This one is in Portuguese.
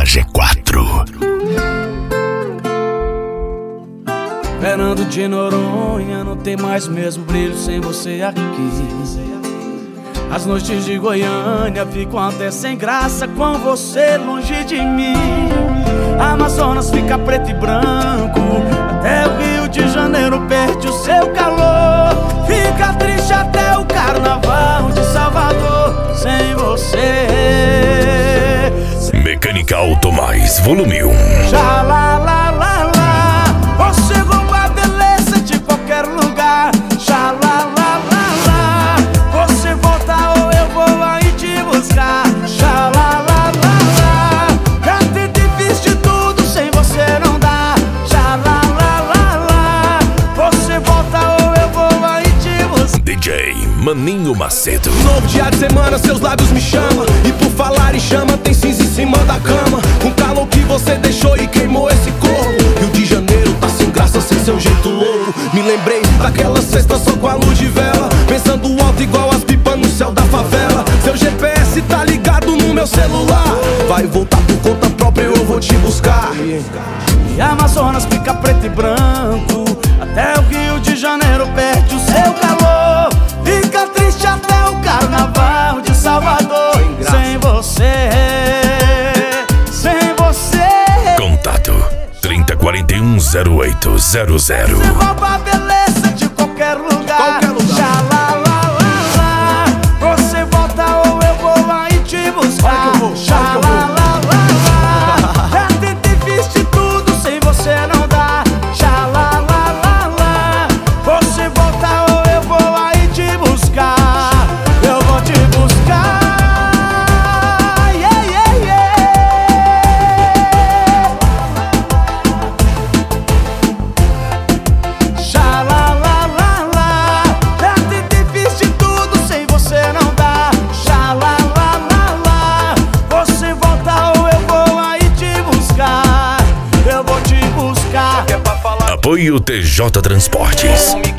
G4. Fernando de Noronha não tem mais o mesmo brilho sem você aqui. As noites de Goiânia ficam até sem graça com você longe de mim. Amazonas fica preto e branco, até o Rio de Janeiro perde o seu calor. Fica triste até o Carnaval de Salvador sem você. Mecânica Auto Mais, volume 1. Já lá, lá, lá, lá, você rouba a beleza de qualquer lugar. Já lá, lá, lá, lá, você volta ou eu vou aí te buscar. Já lá, lá, lá, lá, já tentei, fiz de tudo, sem você não dá. Já lá, lá, lá, lá, você volta ou eu vou aí te buscar. DJ Maninho Macedo. Novo dia de semana, seus lábios me chamam. E por falar em chama, tem cinza em cima da cama. Com calor que você deixou e queimou esse corpo. Rio de Janeiro tá sem graça, sem seu jeito louco. Me lembrei daquela sexta só com a luz de vela, pensando alto igual as pipas no céu da favela. Seu GPS tá ligado no meu celular. Vai voltar por conta própria, eu vou te buscar. E Amazonas fica preto e branco, até o Rio de Janeiro perde o seu calor. Fica triste até o Carnaval de Salvador sem você, sem você. Contato 30410800. Você rouba a beleza de qualquer lugar. Já lá, lá, lá, lá, você volta ou eu vou aí te buscar. Já lá, lá, lá, lá, já tentei, fiz de tudo, sem você não dá. Já lá, lá, lá, lá, você volta ou eu vou aí te buscar. Eu vou te buscar. Yeah, yeah, yeah. Já lá, lá, lá, lá, já tentei, fiz de tudo, sem você não dá. Já lá, lá, lá, lá, você volta ou eu vou aí te buscar. Eu vou te buscar. Apoio TJ Transportes.